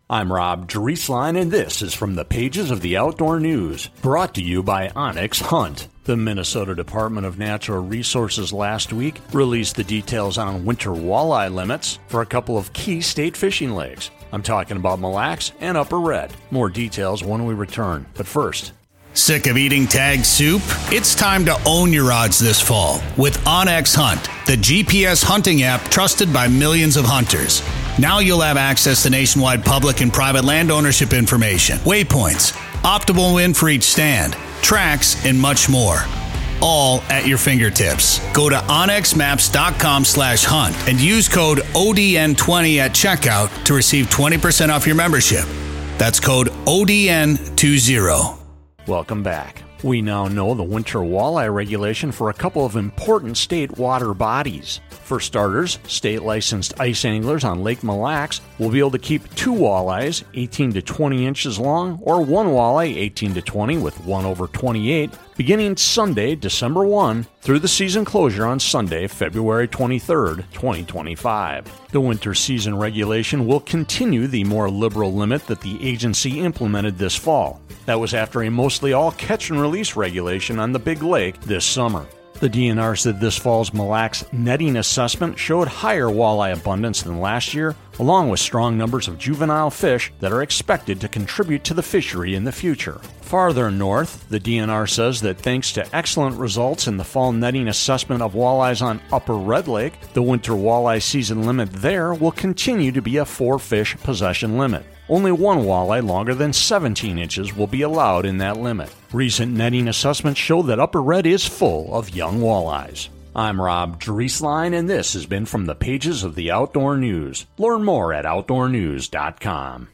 I'm Rob Drieslein, and this is from the pages of the Outdoor News, brought to you by Onyx Hunt. The Minnesota Department of Natural Resources last week released the details on winter walleye limits for a couple of key state fishing lakes. I'm talking about Mille Lacs and Upper Red. More details when we return, but first. Sick of eating tagged soup? It's time to own your odds this fall with Onyx Hunt, the GPS hunting app trusted by millions of hunters. Now you'll have access to nationwide public and private land ownership information, waypoints, optimal wind for each stand, tracks, and much more. All at your fingertips. Go to onyxmaps.com/hunt and use code ODN20 at checkout to receive 20% off your membership. That's code ODN20. Welcome back. We now know the winter walleye regulation for a couple of important state water bodies. For starters, state-licensed ice anglers on Lake Mille Lacs will be able to keep 2 walleyes 18 to 20 inches long or 1 walleye 18 to 20 with 1 over 28 beginning Sunday, December 1 through the season closure on Sunday, February 23, 2025. The winter season regulation will continue the more liberal limit that the agency implemented this fall. That was after a mostly all catch and release regulation on the Big Lake this summer. The DNR said this fall's Mille Lacs netting assessment showed higher walleye abundance than last year, along with strong numbers of juvenile fish that are expected to contribute to the fishery in the future. Farther north, the DNR says that thanks to excellent results in the fall netting assessment of walleyes on Upper Red Lake, the winter walleye season limit there will continue to be a 4-fish possession limit. Only 1 walleye longer than 17 inches will be allowed in that limit. Recent netting assessments show that Upper Red is full of young walleyes. I'm Rob Drieslein, and this has been from the pages of the Outdoor News. Learn more at outdoornews.com.